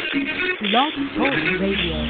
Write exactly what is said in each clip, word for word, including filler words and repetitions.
Blog Talk Radio.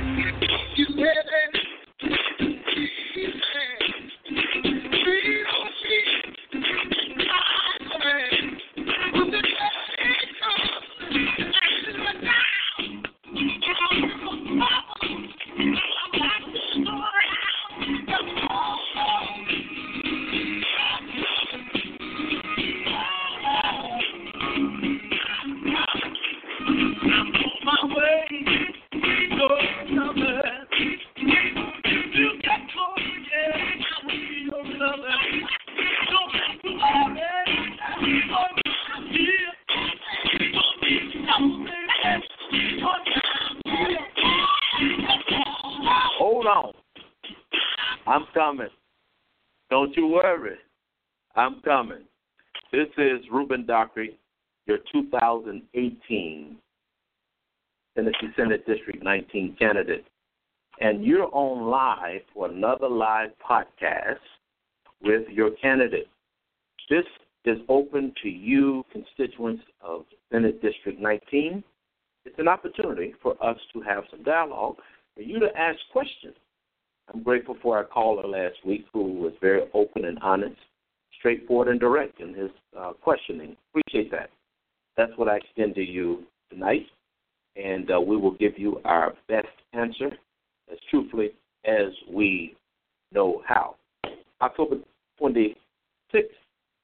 Hold on. I'm coming. Don't you worry. I'm coming. This is Ruben Dockery, your two thousand eighteen Tennessee Senate District nineteen candidate. And you're on live for another live podcast with your candidate. This is open to you, constituents of Senate District nineteen. It's an opportunity for us to have some dialogue, for you to ask questions. I'm grateful for our caller last week who was very open and honest, straightforward and direct in his uh, questioning. Appreciate that. That's what I extend to you tonight, and uh, we will give you our best answer as truthfully as we know how. October twenty-sixth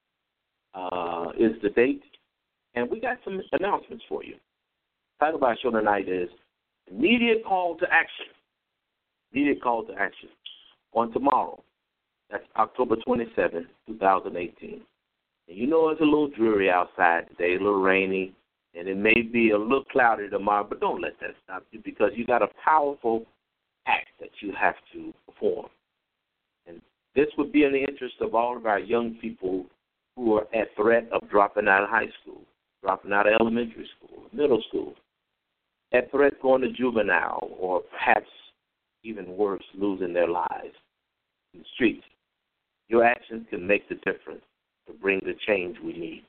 uh, is the date, and we got some announcements for you. The title of our show tonight is Immediate Call to Action. Immediate Call to Action. On tomorrow, that's October twenty-seventh, twenty eighteen. And you know it's a little dreary outside today, a little rainy, and it may be a little cloudy tomorrow, but don't let that stop you because you got a powerful act that you have to perform. And this would be in the interest of all of our young people who are at threat of dropping out of high school, dropping out of elementary school, middle school, at threat going to juvenile, or perhaps even worse, losing their lives in the streets. Your actions can make the difference to bring the change we need.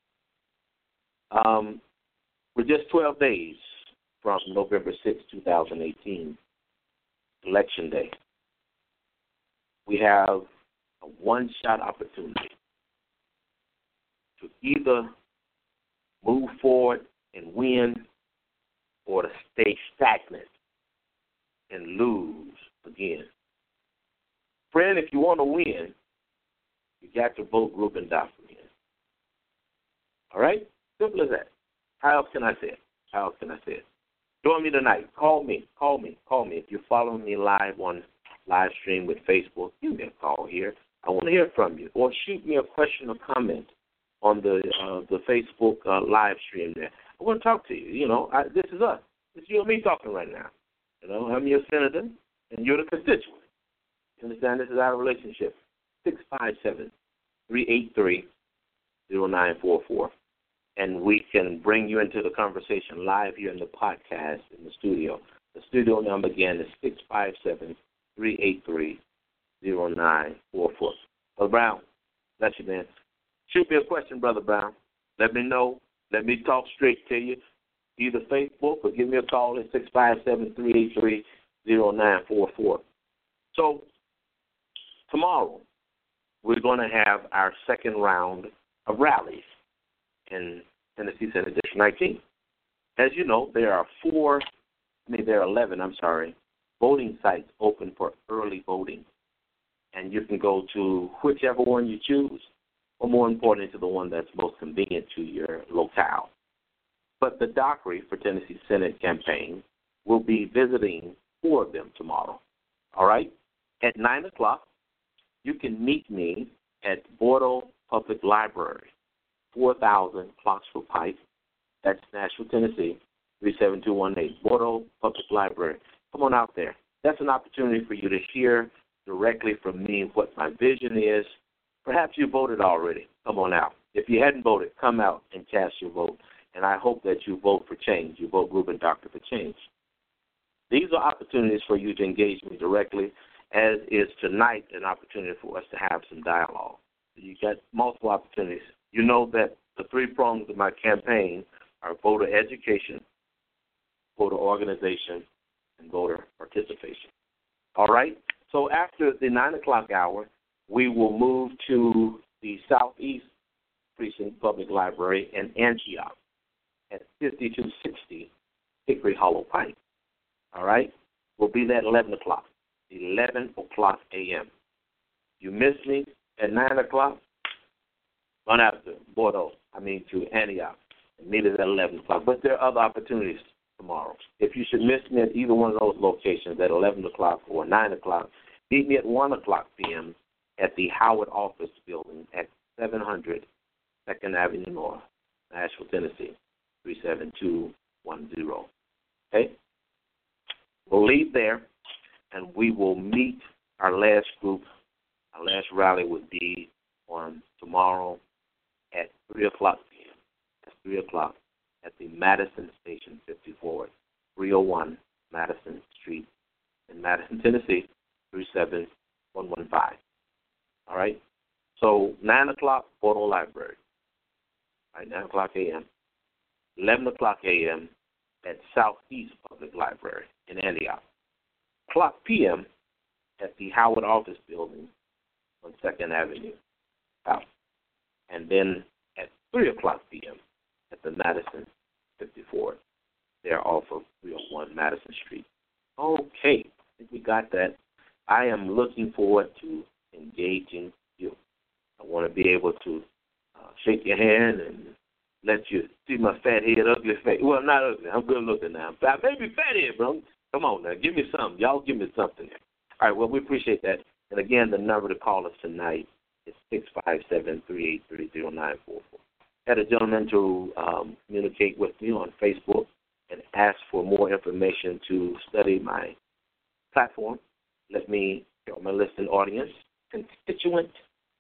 Um, we're just twelve days from November sixth, twenty eighteen, Election Day. We have a one-shot opportunity to either move forward and win or to stay stagnant and lose again. Friend, if you want to win, you got to vote Ruben Dockery. All right? Simple as that. How else can I say it? How else can I say it? Join me tonight. Call me. Call me. Call me. If you're following me live on live stream with Facebook, give me a call here. I want to hear from you. Or shoot me a question or comment on the uh, the Facebook uh, live stream there. I want to talk to you. You know, I, this is us. It's you and me talking right now. You know, I'm your senator, and you're the constituent. You understand? This is our relationship. six five seven, three eight three, zero nine four four. And we can bring you into the conversation live here in the podcast in the studio. The studio number, again, is six five seven, three eight three, zero nine four four. Brother Brown, bless you, man. Shoot me a question, Brother Brown. Let me know. Let me talk straight to you. Either Facebook or give me a call at six five seven, three eight three, zero nine four four. So tomorrow we're going to have our second round of rallies in Tennessee Senate District nineteen. As you know, there are four, I mean there are eleven, I'm sorry, voting sites open for early voting. And you can go to whichever one you choose, or more importantly, to the one that's most convenient to your locale. But the Dockery for Tennessee Senate campaign will be visiting four of them tomorrow. All right? At nine o'clock, you can meet me at Bordeaux Public Library, four thousand Clarksville Pike. That's Nashville, Tennessee, three seven two one eight. Bordeaux Public Library. Come on out there. That's an opportunity for you to hear directly from me what my vision is. Perhaps you voted already. Come on out. If you hadn't voted, come out and cast your vote. And I hope that you vote for change. You vote Ruben Dockery for change. These are opportunities for you to engage me directly, as is tonight an opportunity for us to have some dialogue. You got multiple opportunities. You know that the three prongs of my campaign are voter education, voter organization, and voter participation. All right? So after the nine o'clock hour, we will move to the Southeast Precinct Public Library in Antioch at fifty-two sixty Hickory Hollow Pike. All right? We'll be there at eleven o'clock. eleven o'clock a.m. You miss me at nine o'clock, run out to Bordeaux, I mean to Antioch, and meet us at eleven o'clock. But there are other opportunities tomorrow. If you should miss me at either one of those locations at eleven o'clock or nine o'clock, meet me at one o'clock p.m. at the Howard Office Building at seven hundred Second Avenue North, Nashville, Tennessee, three seven two one zero. Okay? We'll leave there, and we will meet our last group. Our last rally would be on tomorrow at three o'clock p.m. That's three o'clock at the Madison Station fifty-four, three oh one Madison Street in Madison, Tennessee, three seven one one five. All right? So nine o'clock, Bordeaux Library. All right, nine o'clock a.m. eleven o'clock a.m. at Southeast Public Library in Antioch. O'clock p.m. at the Howard Office Building on Second Avenue South. And then at three o'clock p.m. at the Madison fifty-four. They're off of three oh one Madison Street. Okay, I think we got that. I am looking forward to engaging you. I want to be able to uh, shake your hand and let you see my fat head, ugly face. Well, not ugly. I'm good looking now. I may be fat head, bro. Come on now. Give me something. Y'all give me something. All right, well, we appreciate that. And, again, the number to call us tonight is six five seven, three eight three, zero nine four four. I had a gentleman to um, communicate with me on Facebook and ask for more information to study my platform. Let me tell my listening audience, constituent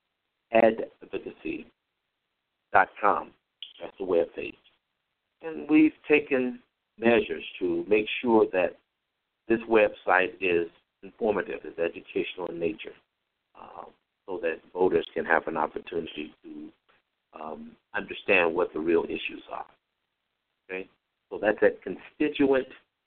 advocacy dot com. That's the web page. And we've taken measures to make sure that this website is informative, is educational in nature, uh, so that voters can have an opportunity to um, understand what the real issues are. Okay? So that's at constituent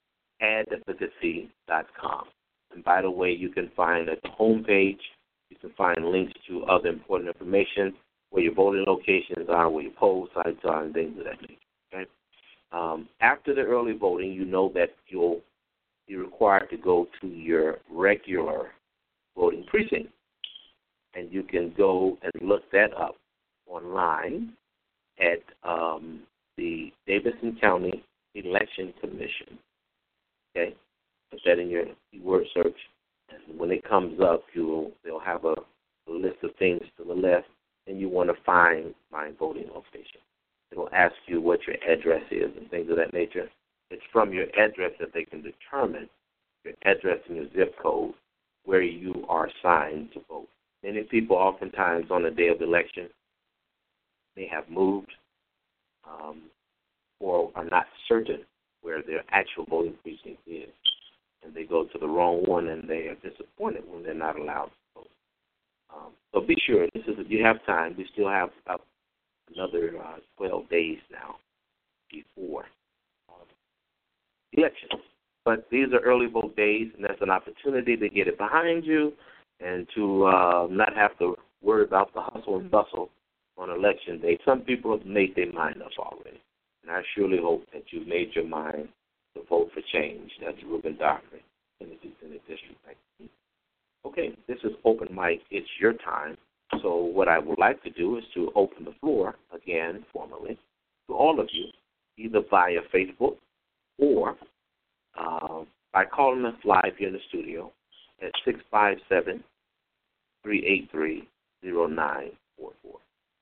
advocacy dot com. And by the way, you can find at the home page, you can find links to other important information, where your voting locations are, where your poll sites are, and things of that nature. Okay? Um, after the early voting, you know that you'll be required to go to your regular voting precinct. And you can go and look that up online at um, the Davidson County Election Commission. Okay? Put that in your keyword search. And when it comes up, you'll they'll have a, a list of things to the left, and you want to find my voting location. It'll ask you what your address is and things of that nature. It's from your address that they can determine your address and your zip code where you are assigned to vote. Many people oftentimes on the day of the election may have moved um, or are not certain where their actual voting precinct is. And they go to the wrong one, and they are disappointed when they're not allowed to vote. Um, so be sure, this is you have time. We still have about another uh, twelve days now before um, elections. But these are early vote days, and that's an opportunity to get it behind you and to uh, not have to worry about the hustle and bustle on election day. Some people have made their mind up already, and I surely hope that you've made your mind to vote for change. That's Ruben Dockery, Tennessee Senate District nineteen. Okay, this is open mic. It's your time. So what I would like to do is to open the floor again formally to all of you, either via Facebook or uh, by calling us live here in the studio at six five seven, three eight three, zero nine four four.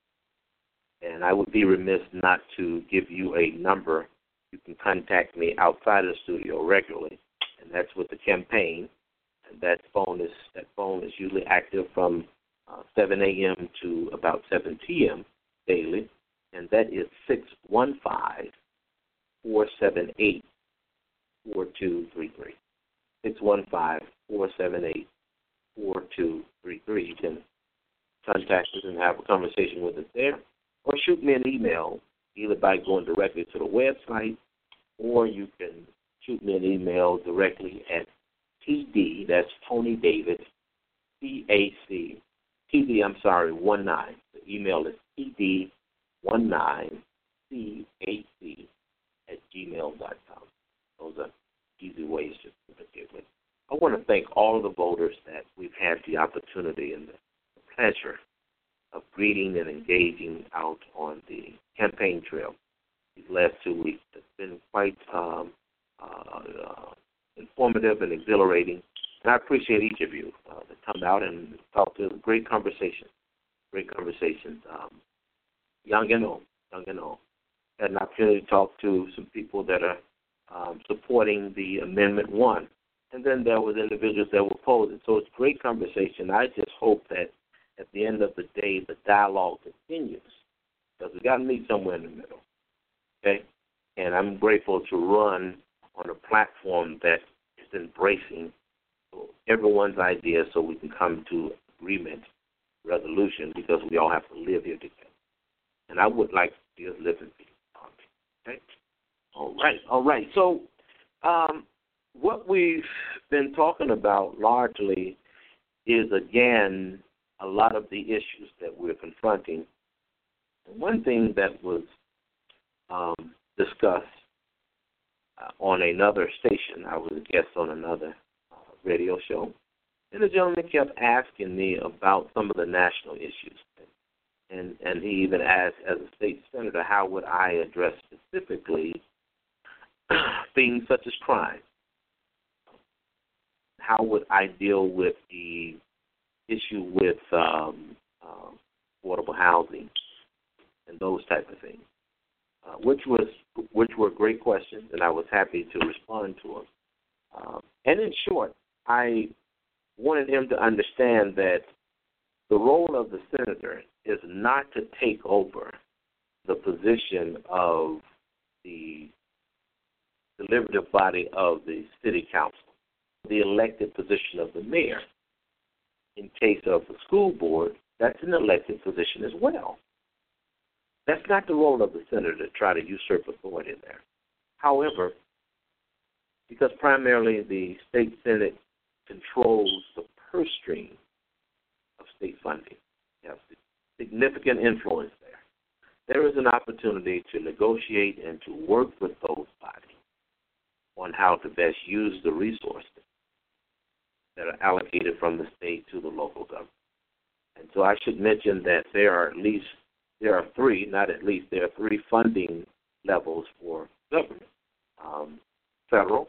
And I would be remiss not to give you a number. You can contact me outside of the studio regularly, and that's with the campaign. And that phone is that phone is usually active from uh, seven a.m. to about seven p.m. daily, and that is six one five, four seven eight, four two three three. six one five, four seven eight, four two three three. You can contact us and have a conversation with us there, or shoot me an email either by going directly to the website, or you can shoot me an email directly at T D, that's Tony David, C A C, T D, I'm sorry, one nine. The email is T D one nine C A C at gmail dot com. Those are easy ways to communicate with. I want to thank all of the voters that we've had the opportunity and the pleasure of greeting and engaging out on the campaign trail these last two weeks. It's been quite um, uh, uh, informative and exhilarating, and I appreciate each of you uh, that come out and talk to great conversations, great conversations, um, young and old, young and old. Had an opportunity to talk to some people that are um, supporting the Amendment one, and then there was individuals that were opposing. So it's great conversation. I just hope that at the end of the day, the dialogue continues, because we got to meet somewhere in the middle, okay? And I'm grateful to run on a platform that is embracing everyone's ideas so we can come to agreement, resolution, because we all have to live here together. And I would like to see us live in peace. Okay? All right, all right. So um, what we've been talking about largely is, again, a lot of the issues that we're confronting. And one thing that was um, discussed uh, on another station, I was a guest on another uh, radio show, and the gentleman kept asking me about some of the national issues. And, and he even asked, as a state senator, how would I address specifically things such as crime? How would I deal with the issue with um, uh, affordable housing and those type of things, uh, which was which were great questions, and I was happy to respond to them. Um, and in short, I wanted him to understand that the role of the senator is not to take over the position of the deliberative body of the city council, the elected position of the mayor. In case of the school board, that's an elected position as well. That's not the role of the senator to try to usurp authority there. However, because primarily the state senate controls the purse string of state funding, you have significant influence there. There is an opportunity to negotiate and to work with those bodies on how to best use the resources that are allocated from the state to the local government. And so I should mention that there are at least, there are three, not at least, there are three funding levels for government. Um, federal,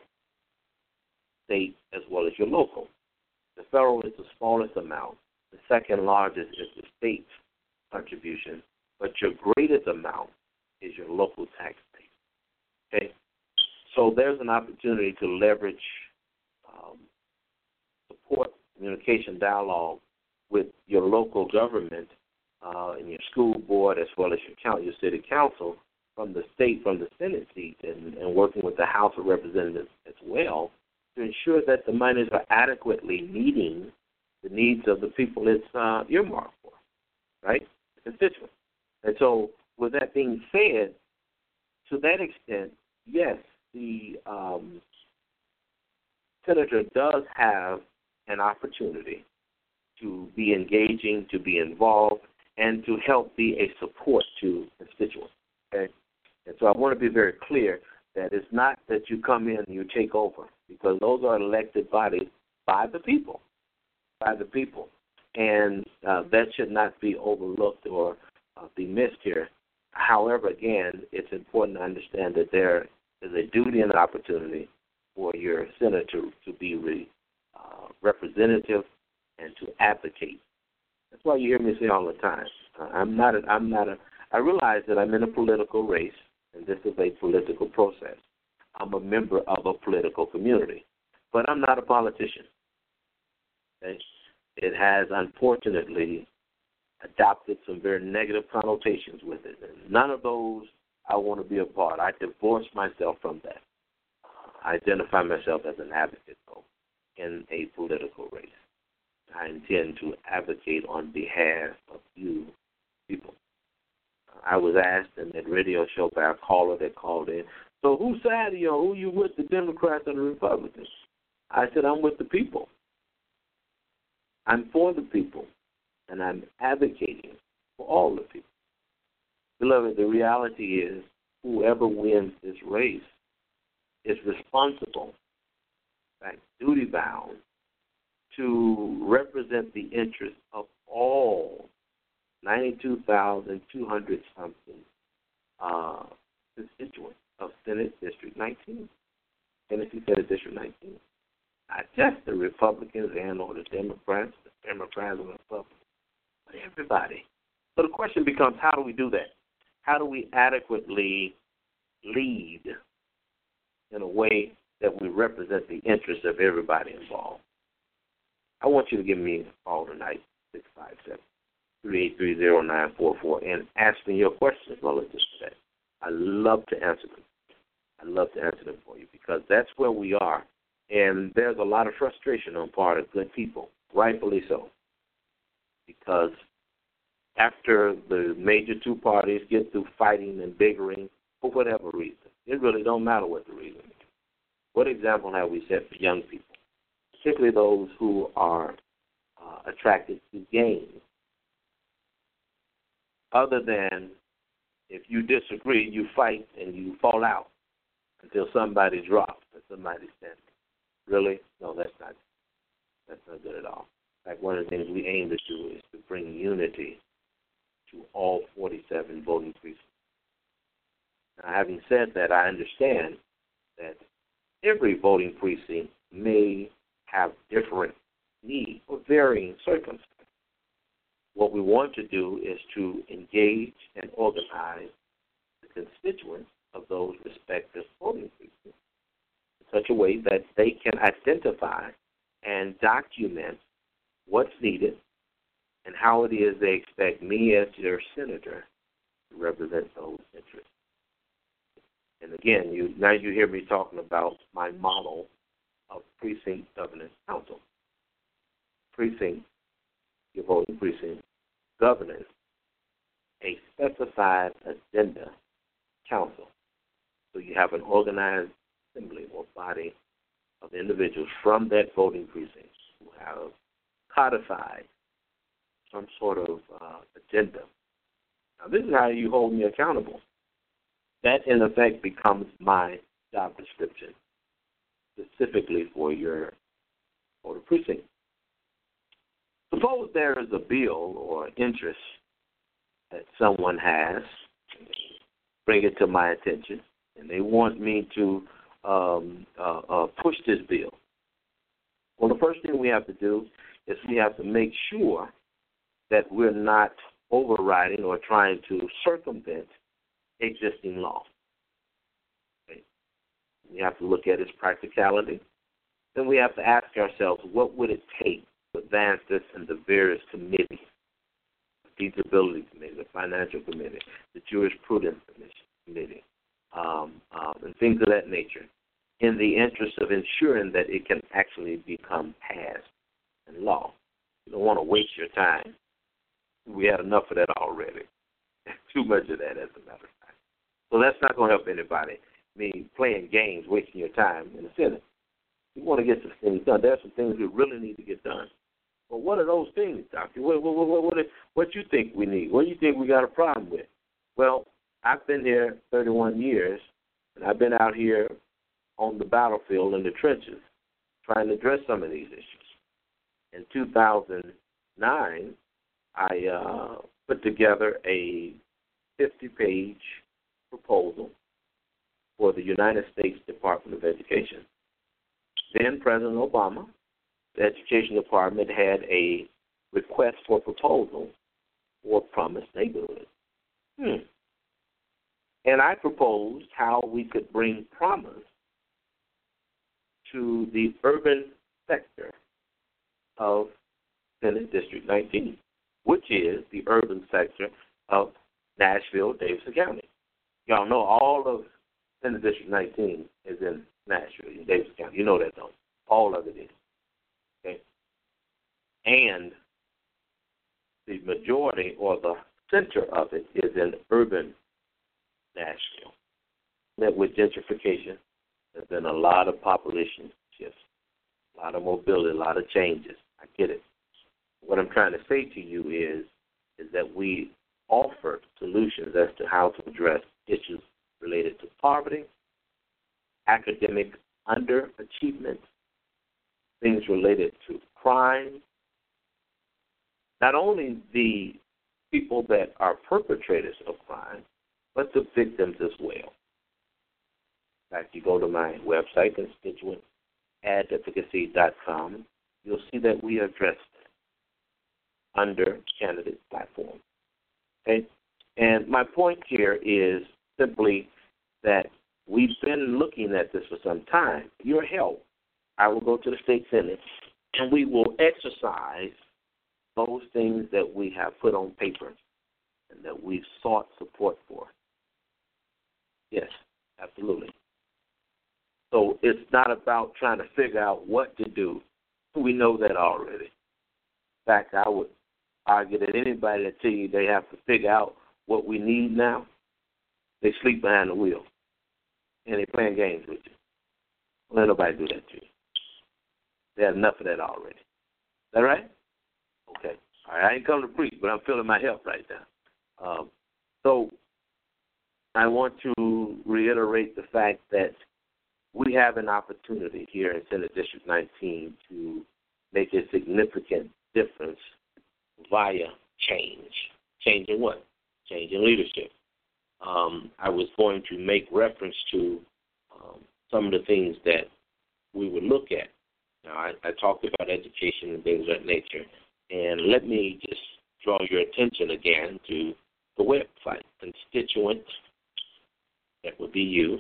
state, as well as your local. The federal is the smallest amount. The second largest is the state contribution, but your greatest amount is your local tax base. Okay? So there's an opportunity to leverage um, support, communication, dialogue with your local government uh, and your school board, as well as your county, your city council, from the state, from the Senate seat, and, and working with the House of Representatives as well, to ensure that the monies are adequately meeting the needs of the people it's uh, earmarked for, right? The constituents. And so, with that being said, to that extent, yes, the um, senator does have an opportunity to be engaging, to be involved, and to help be a support to constituents. Okay? And so I want to be very clear that it's not that you come in and you take over, because those are elected bodies by the people, by the people. And uh, that should not be overlooked or uh, be missed here. However, again, it's important to understand that there is a duty and opportunity for your senator to, to be re, uh, representative and to advocate. That's why you hear me say all the time, uh, I'm not. A, I'm not a. I realize that I'm in a political race, and this is a political process. I'm a member of a political community, but I'm not a politician. Okay? It has, unfortunately, adopted some very negative connotations with it, and none of those I want to be a part. I divorce myself from that. I identify myself as an advocate, though, in a political race. I intend to advocate on behalf of you people. I was asked in that radio show by a caller that called in, So whose side are you on? Who you with, the Democrats or the Republicans? I said, I'm with the people. I'm for the people, and I'm advocating for all the people. Beloved, the reality is whoever wins this race is responsible, in fact, duty-bound, to represent the interests of all ninety-two thousand two hundred something uh, constituents of Senate District nineteen, Tennessee Senate District nineteen. Not just the Republicans and or the Democrats, the Democrats and the Republicans, but everybody. So the question becomes, how do we do that? How do we adequately lead in a way that we represent the interests of everybody involved? I want you to give me a call tonight, six five seven, three eight three, zero nine four four, and ask me your questions relative to that. I love to answer them. I love to answer them for you because that's where we are. And there's a lot of frustration on part of good people, rightfully so, because after the major two parties get through fighting and bickering for whatever reason, it really don't matter what the reason is. What example have we set for young people, particularly those who are uh, attracted to gain, other than if you disagree, you fight and you fall out until somebody drops or somebody stands. Really? No, that's not that's not good at all. In fact, one of the things we aim to do is to bring unity to all forty-seven voting precincts. Now, having said that, I understand that every voting precinct may have different needs or varying circumstances. What we want to do is to engage and organize the constituents of those respective voting precincts in such a way that they can identify and document what's needed and how it is they expect me as their senator to represent those interests. And again, you now you hear me talking about my model of precinct governance council. Precinct, your voting precinct governance, a specified agenda council. So you have an organized assembly or body of individuals from that voting precinct who have codified some sort of uh, agenda. Now, this is how you hold me accountable. That, in effect, becomes my job description, specifically for your voter precinct. Suppose there is a bill or interest that someone has, bring it to my attention, and they want me to um, uh, uh, push this bill. Well, the first thing we have to do is we have to make sure that we're not overriding or trying to circumvent existing law. Okay. We have to look at its practicality. Then we have to ask ourselves, what would it take to advance this in the various committees, the feasibility committee, the financial committee, the jurisprudence committee, um, um, and things of that nature, in the interest of ensuring that it can actually become passed in law. You don't want to waste your time. We had enough of that already. Too much of that, as a matter of fact. So that's not going to help anybody. Me playing games, wasting your time in the Senate. We want to get some things done. There are some things we really need to get done. Well, what are those things, Doctor? What, what, what, what, what you think we need? What do you think we got a problem with? Well, I've been here thirty-one years, and I've been out here on the battlefield in the trenches trying to address some of these issues. In two thousand nine, I uh, put together a fifty-page proposal for the United States Department of Education. Then President Obama, the Education Department, had a request for proposal for Promise Neighborhood. Hmm. And I proposed how we could bring Promise to the urban sector of Senate District nineteen, which is the urban sector of Nashville, Davidson County. Y'all know all of Senate District nineteen is in Nashville, in Davidson County. You know that, don't you? All of it is. Okay? And the majority or the center of it is in urban Nashville. Now, that with gentrification, there's been a lot of population shifts, a lot of mobility, a lot of changes. I get it. What I'm trying to say to you is, is that we offer solutions as to how to address issues related to poverty, academic underachievement, things related to crime. Not only the people that are perpetrators of crime, but the victims as well. In fact, you go to my website, constituent advocacy dot com, you'll see that we address it under candidate platform. Okay? And my point here is simply that we've been looking at this for some time. Your help, I will go to the state senate, and we will exercise those things that we have put on paper and that we've sought support for. Yes, absolutely. So it's not about trying to figure out what to do. We know that already. In fact, I would argue that anybody that tell you they have to figure out what we need now, they sleep behind the wheel and they playing games with you. Don't let nobody do that to you. They have enough of that already. Is that right? Okay. All right. I ain't come to preach, but I'm feeling my help right now. Um, so I want to reiterate the fact that we have an opportunity here in Senate District nineteen to make a significant difference via change. Change in what? Change in leadership. Um, I was going to make reference to um, some of the things that we would look at. Now, I, I talked about education and things of that nature, and let me just draw your attention again to the website, constituent, that would be you,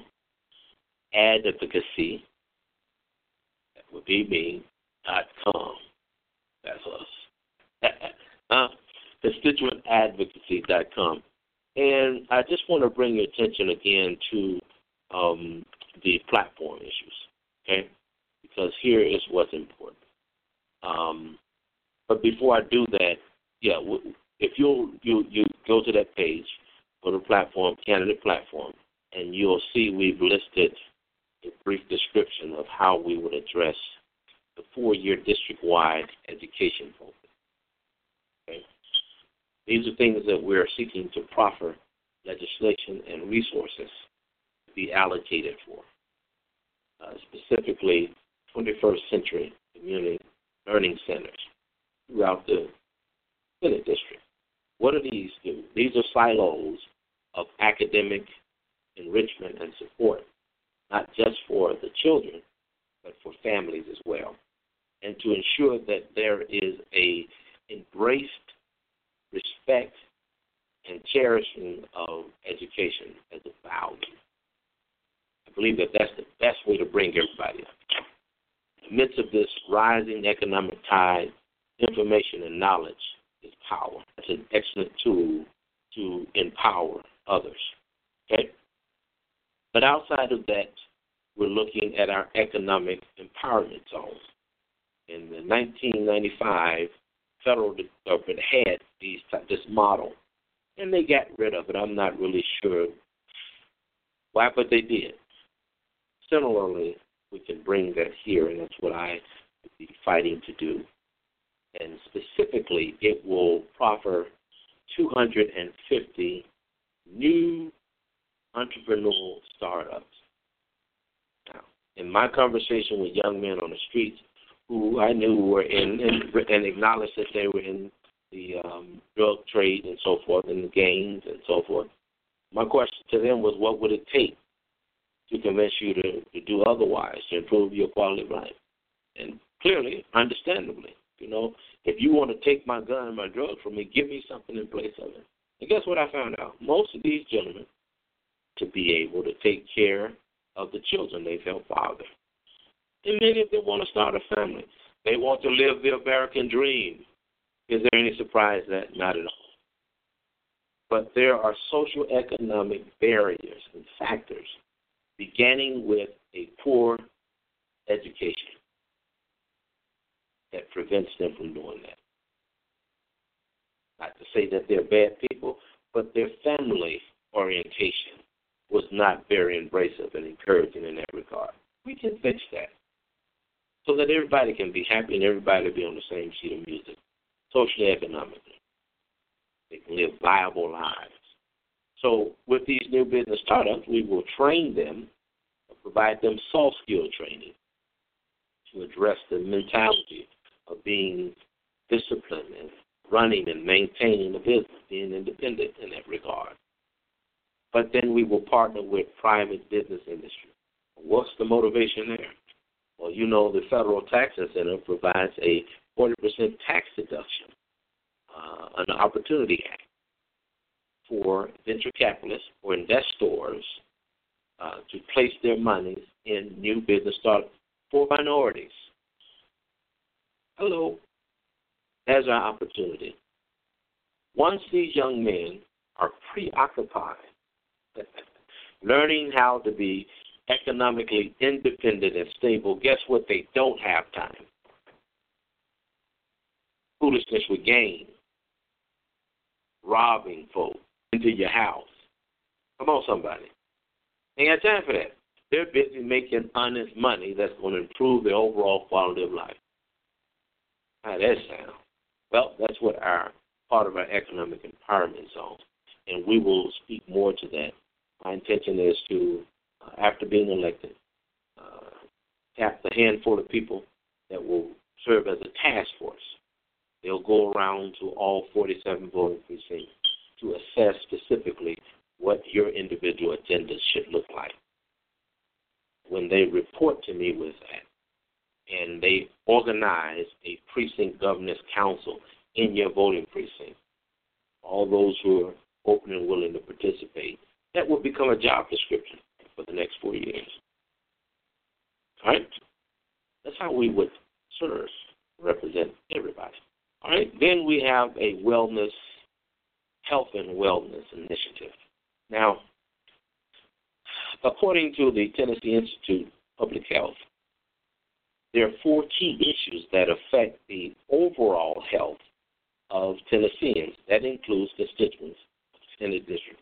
advocacy, that would be me, dot com. That's us. uh, constituent advocacy dot com. And I just want to bring your attention again to um, the platform issues, okay? Because here is what's important. Um, but before I do that, yeah, if you'll you you go to that page, go to platform, candidate platform, and you'll see we've listed a brief description of how we would address the four-year district-wide education program. Okay? These are things that we're seeking to proffer legislation and resources to be allocated for, uh, specifically twenty-first century community learning centers throughout the Senate District. What do these do? These are silos of academic enrichment and support, not just for the children, but for families as well, and to ensure that there is a embraced respect and cherishing of education as a value. I believe that that's the best way to bring everybody up. In the midst of this rising economic tide, information and knowledge is power. It's an excellent tool to empower others. Okay? But outside of that, we're looking at our economic empowerment zone. In the nineteen ninety-five, federal government had these this model, and they got rid of it. I'm not really sure why, but they did. Similarly, we can bring that here, and that's what I would be fighting to do. And specifically, it will proffer two hundred fifty new entrepreneurial startups. Now, in my conversation with young men on the streets who I knew were in, in and acknowledged that they were in the um, drug trade and so forth, and the gangs and so forth, my question to them was, what would it take to convince you to, to do otherwise, to improve your quality of life? And clearly, understandably, you know, if you want to take my gun and my drugs from me, give me something in place of it. And guess what I found out? Most of these gentlemen, to be able to take care of the children they've helped father. And many of them want to start a family. They want to live the American dream. Is there any surprise that? Not at all. But there are social economic barriers and factors, beginning with a poor education, that prevents them from doing that. Not to say that they're bad people, but their family orientation was not very embracive and encouraging in that regard. We can fix that so that everybody can be happy and everybody be on the same sheet of music, socially, economically. They can live viable lives. So with these new business startups, we will train them, provide them soft skill training to address the mentality of being disciplined and running and maintaining the business, being independent in that regard. But then we will partner with private business industry. What's the motivation there? Well, you know the Federal Tax Incentive provides a forty percent tax deduction, uh, an Opportunity Act for venture capitalists or investors uh, to place their money in new business startups for minorities. Hello. There's our opportunity. Once these young men are preoccupied learning how to be economically independent and stable, guess what they don't have time? Foolishness with gain, robbing folks into your house. Come on, somebody. Ain't got time for that. They're busy making honest money that's going to improve their overall quality of life. How does that sound? Well, that's what our part of our economic empowerment zone, and we will speak more to that. My intention is to, uh, after being elected, uh, tap the handful of people that will serve as a task force. They'll go around to all forty-seven voting precincts to assess specifically what your individual agenda should look like. When they report to me with that, and they organize a precinct governance council in your voting precinct, all those who are open and willing to participate, that will become a job description for the next four years. All right? That's how we would serve, represent everybody. All right? Then we have a wellness, health and wellness initiative. Now, according to the Tennessee Institute of Public Health, there are four key issues that affect the overall health of Tennesseans. That includes constituents in the district.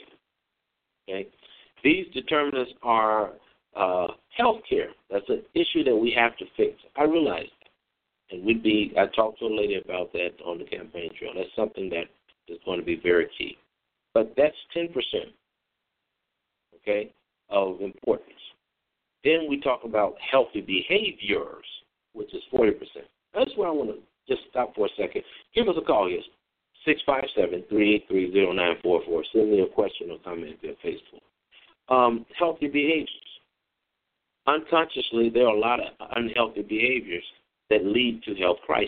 Okay? These determinants are uh, health care. That's an issue that we have to fix. I realize that. And we'd be, I talked to a lady about that on the campaign trail. That's something that is going to be very key. But that's ten percent, okay, of importance. Then we talk about healthy behaviors, which is forty percent. That's where I want to just stop for a second. Give us a call here, six five seven, three eight three, zero nine four four. Send me a question or comment via Facebook. Um, healthy behaviors. Unconsciously, there are a lot of unhealthy behaviors that lead to health crisis.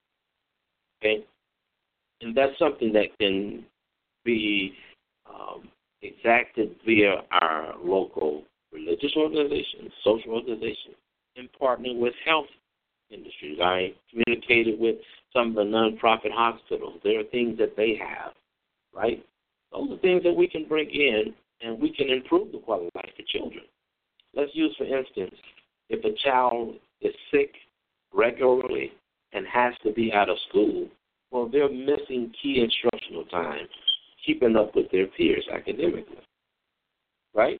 Okay? And that's something that can be um, exacted via our local religious organizations, social organizations, and partnering with health industries. I communicated with some of the nonprofit hospitals. There are things that they have, right? Those are things that we can bring in, and we can improve the quality of life for children. Let's use, for instance, if a child is sick regularly and has to be out of school, well, they're missing key instructional time, keeping up with their peers academically, right?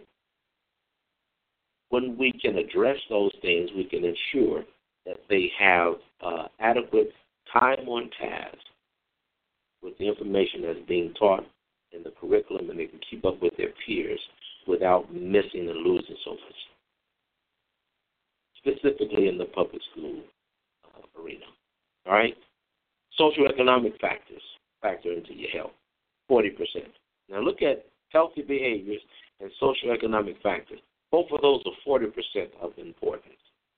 When we can address those things, we can ensure that they have uh, adequate time on task with the information that's being taught in the curriculum, and they can keep up with their peers without missing and losing so much, specifically in the public school uh, arena. All right? Socioeconomic factors factor into your health, forty percent. Now look at healthy behaviors and socioeconomic factors. Both of those are forty percent of importance.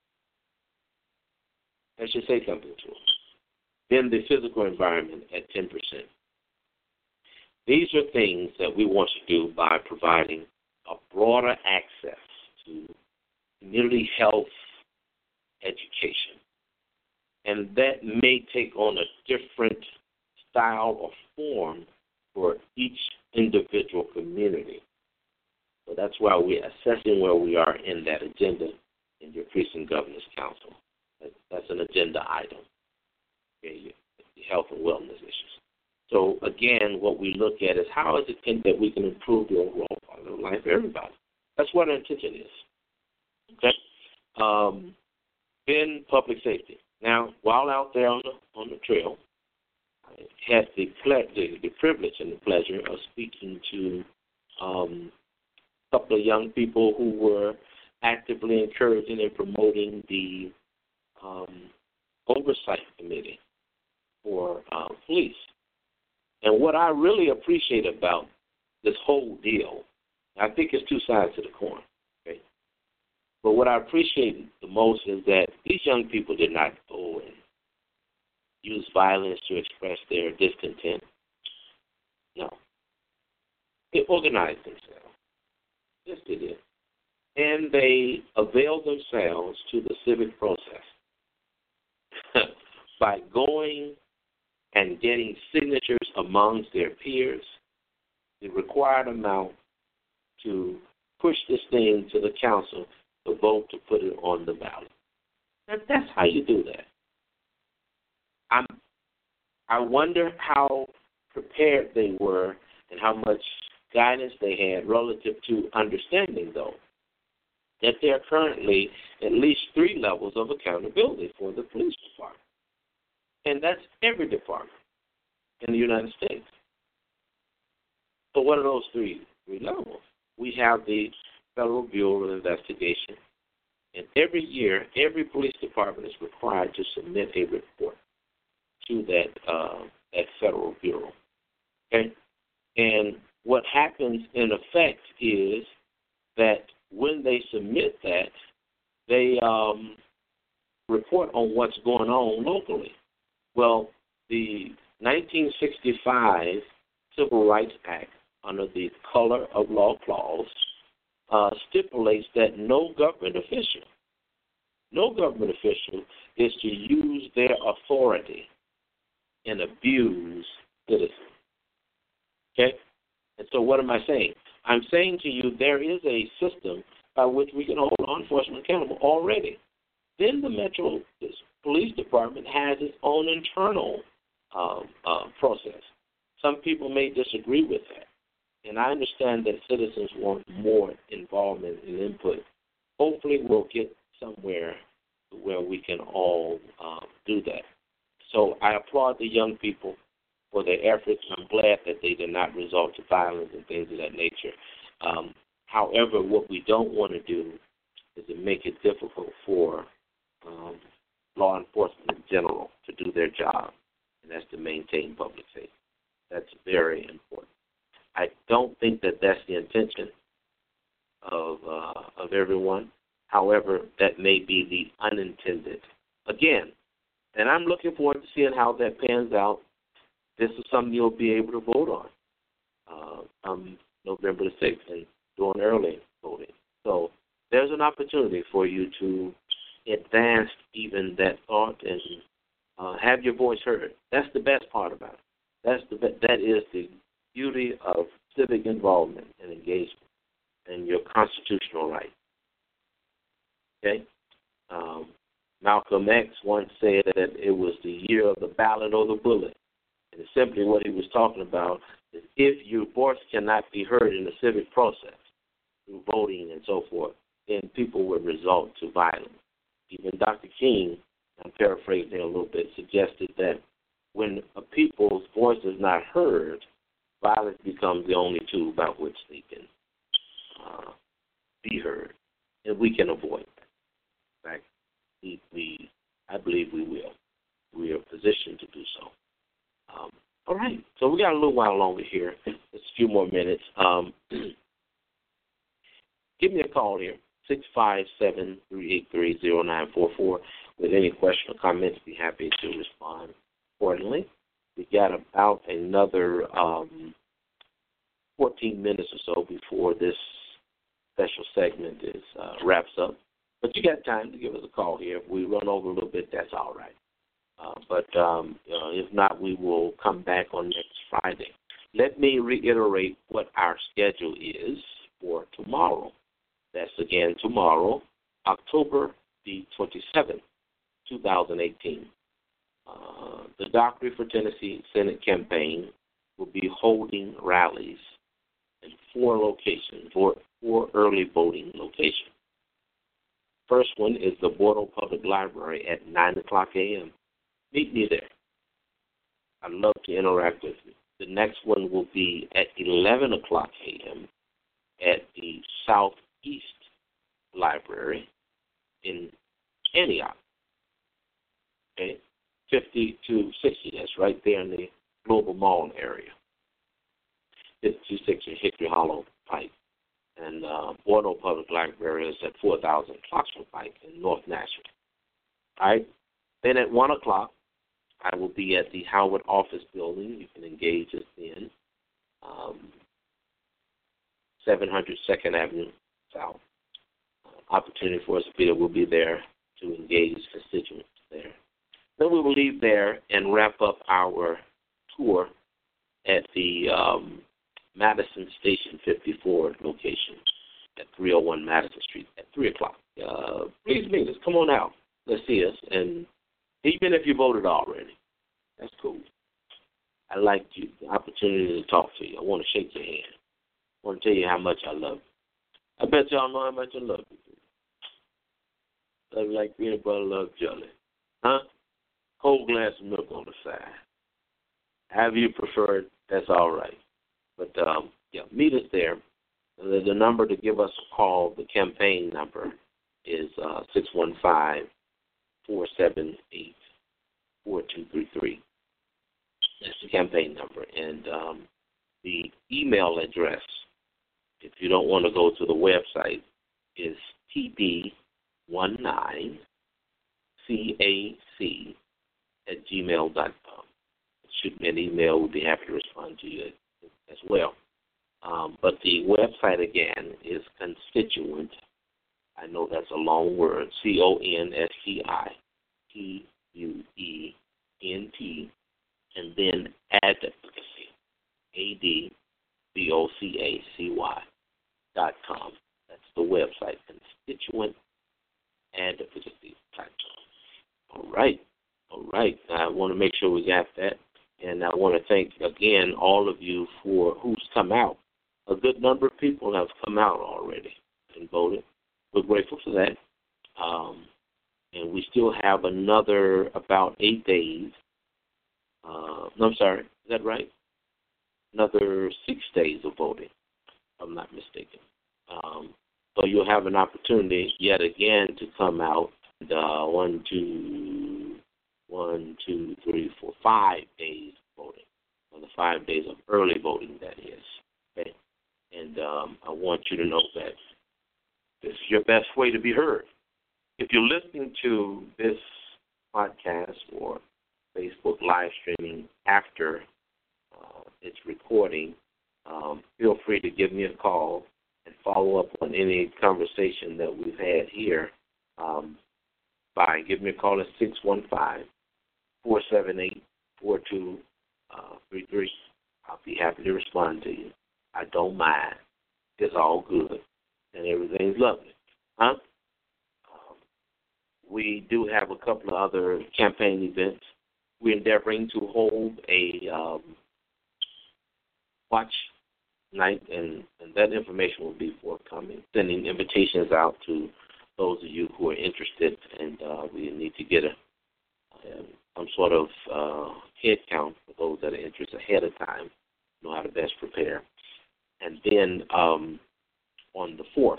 That should say something to us. Then the physical environment at ten percent. These are things that we want to do by providing a broader access to community health education. And that may take on a different style or form for each individual community. So that's why we're assessing where we are in that agenda in your precinct governance council. That's an agenda item, okay, the health and wellness issues. So again, what we look at is how is it that we can improve the overall quality of life for everybody. That's what our intention is. Okay? Um, in public safety. Now, while out there on the, on the trail, I had the, ple- the, the privilege and the pleasure of speaking to um, a couple of young people who were actively encouraging and promoting the um, oversight committee for uh, police. And what I really appreciate about this whole deal, I think it's two sides to the coin. Okay? But what I appreciate the most is that these young people did not go and use violence to express their discontent. No. They organized themselves. Yes, they did. And they availed themselves to the civic process by going and getting signatures amongst their peers, the required amount to push this thing to the council to vote to put it on the ballot. And that's how you do that. I'm, I wonder how prepared they were and how much guidance they had relative to understanding, though, that there are currently at least three levels of accountability for the police department. And that's every department in the United States. So what are those three, three levels? We have the Federal Bureau of Investigation. And every year, every police department is required to submit a report to that, uh, that Federal Bureau. Okay? And what happens in effect is that when they submit that, they um, report on what's going on locally. Well, the nineteen sixty-five Civil Rights Act, under the color of law clause, uh, stipulates that no government official, no government official is to use their authority and abuse citizens. Okay? And so what am I saying? I'm saying to you there is a system by which we can hold law enforcement accountable already. Then the Metro Police Department has its own internal uh, uh, process. Some people may disagree with that. And I understand that citizens want more involvement and input. Hopefully we'll get somewhere where we can all uh, do that. So I applaud the young people for their efforts. I'm glad that they did not resort to violence and things of that nature. Um, however, what we don't want to do is to make it difficult for um, law enforcement in general to do their job, and that's to maintain public safety. That's very important. I don't think that that's the intention of uh, of everyone. However, that may be the unintended. Again, and I'm looking forward to seeing how that pans out. This is something you'll be able to vote on uh, um, November the sixth and doing early voting. So there's an opportunity for you to advance even that thought and uh, have your voice heard. That's the best part about it. That's the that is the beauty of civic involvement and engagement and your constitutional right. Okay? Um, Malcolm X once said that it was the year of the ballot or the bullet. And simply what he was talking about is if your voice cannot be heard in the civic process through voting and so forth, then people would resort to violence. Even Doctor King, I'm paraphrasing a little bit, suggested that when a people's voice is not heard, violence becomes the only tool by which they can uh, be heard. And we can avoid that. In fact, we, we, I believe we will. We are positioned to do so. Um, all right, so we got a little while longer here, just a few more minutes. Um, give me a call here, six five seven, three eight three, zero nine four four. With any question or comments, be happy to respond accordingly. We got about another um, fourteen minutes or so before this special segment is uh, wraps up. But you got time to give us a call here. If we run over a little bit, that's all right. Uh, but um, uh, if not, we will come back on next Friday. Let me reiterate what our schedule is for tomorrow. That's again tomorrow, October the twenty-seventh, two thousand eighteen. Uh, the Doctrine for Tennessee Senate campaign will be holding rallies in four locations, four, four early voting locations. First one is the Bordeaux Public Library at nine o'clock a.m. Meet me there. I'd love to interact with you. The next one will be at eleven o'clock a.m. at the Southeast Library in Antioch. Okay, fifty to sixty, that's right there in the Global Mall area. fifty to sixty Hickory Hollow Pike. And uh, Bordeaux Public Library is at four thousand Clarksville Pike in North Nashville. All right. Then at one o'clock, I will be at the Howard Office Building. You can engage us then. Um, seven hundred second Avenue South. Uh, opportunity for us to be there. We'll be there to engage constituents there. Then we will leave there and wrap up our tour at the um, Madison Station fifty-four location at three oh one Madison Street at three o'clock. Uh, please meet us. Come on out. Let's see us. And even if you voted already, that's cool. I like you, the opportunity to talk to you. I want to shake your hand. I want to tell you how much I love you. I bet y'all know how much I love you. Love you like peanut butter, love jelly. Huh? Cold glass of milk on the side. However you prefer it, that's all right. But, um, yeah, meet us there. The, the number to give us a call, the campaign number, is uh, six one five, four seven eight, four two three three. That's the campaign number. And um, the email address, if you don't want to go to the website, is T B nineteen C A C at gmail dot com. Shoot me an email. We'll be happy to respond to you as well. Um, but the website, again, is Constituent. I know that's a long word. C O N S T I T U E N T, and then Advocacy, A D V O C A C Y dot com. That's the website, Constituent Advocacy dot com. All right. All right. I want to make sure we got that. And I want to thank, again, all of you for who's come out. A good number of people have come out already and voted. We're grateful for that. Um, and we still have another about eight days. Uh, no, I'm sorry. Is that right? Another six days of voting, if I'm not mistaken. Um, so you'll have an opportunity yet again to come out. And, uh, one, two, one, two, three, four, five days of voting. Well, the five days of early voting, that is. Okay? And um, I want you to know that this is your best way to be heard. If you're listening to this podcast or Facebook live streaming after uh, its recording, um, feel free to give me a call and follow up on any conversation that we've had here um, by giving me a call at six one five, four seven eight, four two three three. I'll be happy to respond to you. I don't mind. It's all good, and everything's lovely. Huh? Um, we do have a couple of other campaign events. We're endeavoring to hold a um, watch night, and, and that information will be forthcoming. Sending invitations out to those of you who are interested, and uh, we need to get a, a some sort of uh, head count for those that are interested ahead of time, know how to best prepare. And then um, on the fourth,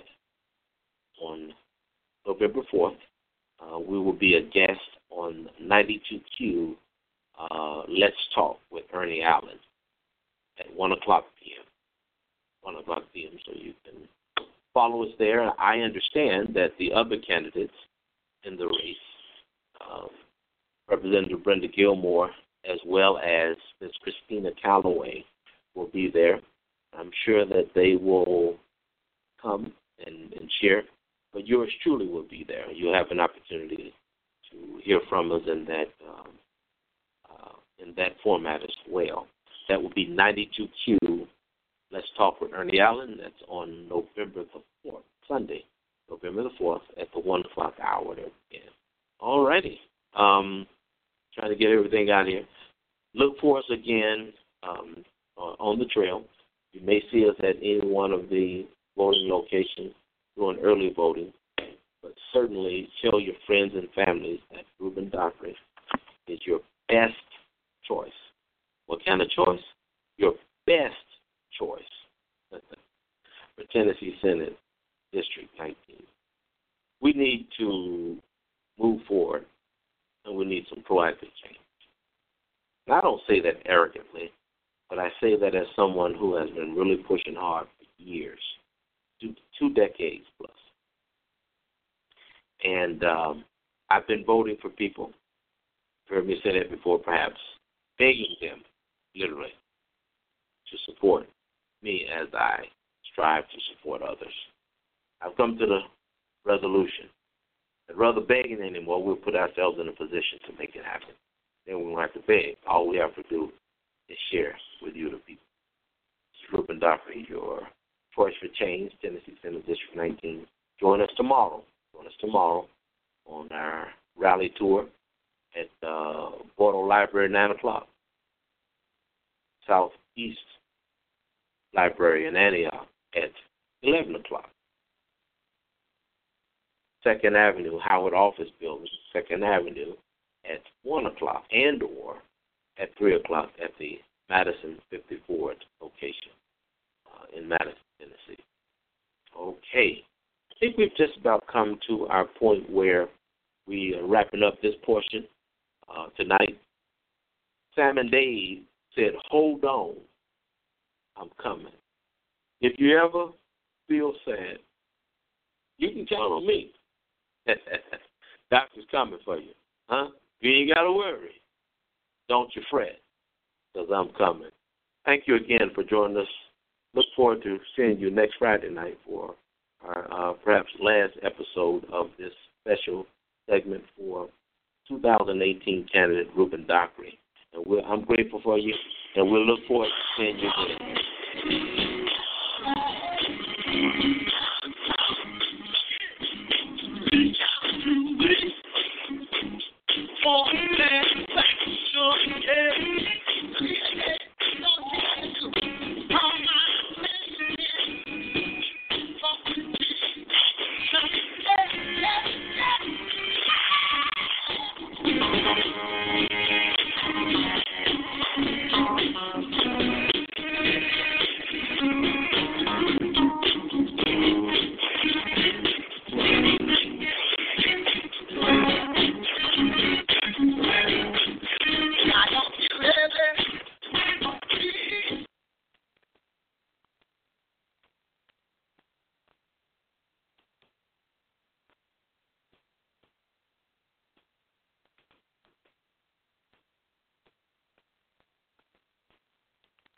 on November fourth, uh, we will be a guest on ninety-two Q, uh, Let's Talk with Ernie Allen at one o'clock p.m. one o'clock p.m. So you can follow us there. I understand that the other candidates in the race, uh, Representative Brenda Gilmore, as well as Miz Christina Calloway, will be there. I'm sure that they will come and, and share, but yours truly will be there. You'll have an opportunity to hear from us in that um, uh, in that format as well. That will be ninety-two Q. Let's Talk with Ernie Allen. That's on November the fourth, Sunday, November the fourth, at the one o'clock hour. Again. All righty. Um, trying to get everything out here. Look for us again um, on the trail. You may see us at any one of the voting locations doing early voting, but certainly tell your friends and families that Reuben Dockery is your best choice. What kind of choice? Your best choice for Tennessee Senate District nineteen. We need to move forward, and we need some proactive change. And I don't say that arrogantly, but I say that as someone who has been really pushing hard for years, two, two decades plus. And um, I've been voting for people, you've heard me say that before, perhaps begging them, literally, to support me as I strive to support others. I've come to the resolution that rather begging anymore, we'll put ourselves in a position to make it happen. Then we won't have to beg. All we have to do is share with you, the people. It's Reuben Dockery, your choice for change, Tennessee Senate District nineteen. Join us tomorrow. Join us tomorrow on our rally tour at uh, Bordeaux Library, nine o'clock. Southeast Library in Antioch at eleven o'clock. Second Avenue, Howard Office Building, Second Avenue at one o'clock, and or at three o'clock at the Madison fifty-fourth location uh, in Madison, Tennessee. Okay. I think we've just about come to our point where we are wrapping up this portion uh, tonight. Sam and Dave said, hold on, I'm coming. If you ever feel sad, you can count on me. Doctor's coming for you. Huh? You ain't got to worry. Don't you fret, because I'm coming. Thank you again for joining us. Look forward to seeing you next Friday night for our uh, perhaps last episode of this special segment for two thousand eighteen candidate Reuben Dockery. And we're, I'm grateful for you, and we'll look forward to seeing you again.